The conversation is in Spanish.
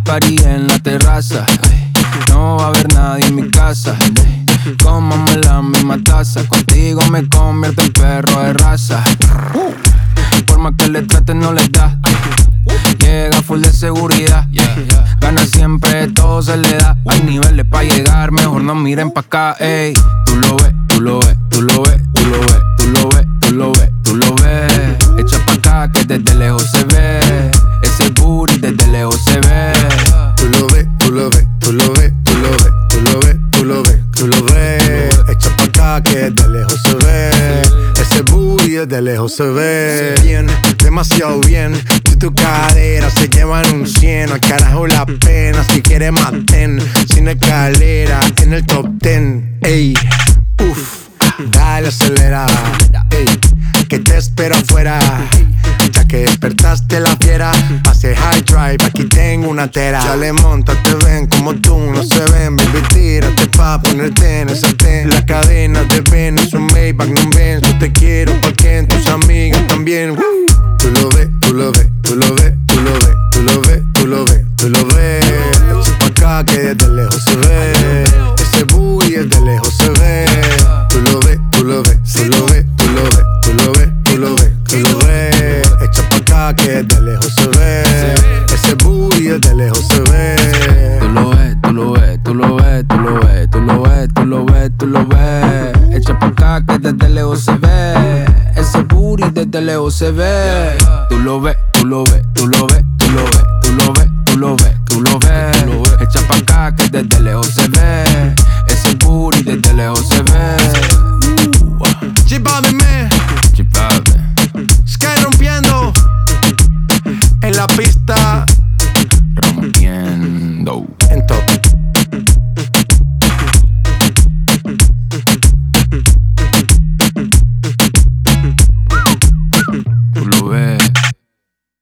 party en la terraza. No va a haber nadie en mi casa. Comamos la misma taza. Contigo me convierto en perro de raza. Por más que le traten no les da. Llega full de seguridad. Gana siempre, todo se le da. Hay niveles pa' llegar, mejor no miren pa' acá, ey. Tú lo ves, tú lo ves, tú lo ves, tú lo ves, tú lo ves, tú lo ves, tú lo ves. Echa pa' acá que desde lejos se ve. Ese booty desde lejos se ve. Tú lo ves, tú lo ves, tú lo ves, tú lo ves, tú lo ves, tú lo ves, tú lo ves. Echa pa' acá que desde lejos se ve. Ese booty desde lejos se ve. Bien, demasiado bien. Tú y tu cadera se llevan un 100. Al carajo la pena, si quieres maten. Sin escalera, en el top 10. Ey, uff, dale acelera. Ey, que te espero afuera. Ya que despertaste la fiera, pase high drive, aquí tengo una tera. Dale, montate, ven como tú no se ven. Baby, tírate pa' ponerte en el sartén. La cadena de Ben es un Maybach, no un Benz. Yo te quiero porque en tus amigas también. Tú lo ves, tú lo ves, tú lo ves, tú lo ves, tú lo ves, tú lo ves, tú lo ves. Echa pa' acá que desde lejos se ve. Ese booty desde lejos se ve. Tú lo ves, tú lo ves, tú lo ves, tú lo ves, tú lo ves, tú lo ves, tú lo ves. Echa pa' acá que desde lejos se ve. Ese booty desde lejos se ve. Tú lo ves, tú lo ves, tú lo ves, tú lo ves, tú lo ves, tú lo ves, tú lo ves. Echa pa' acá que desde lejos se ve. Ese booty desde lejos se ve. Tú lo ves, tú lo ves, tú lo ves, tú lo ves, tú lo ves, tú lo ves, tú lo ves. Echa pa' acá que desde lejos se ve. Ese booty desde lejos se ve. J-Balvin, man. Sky rompiendo en la pista. Rompiendo.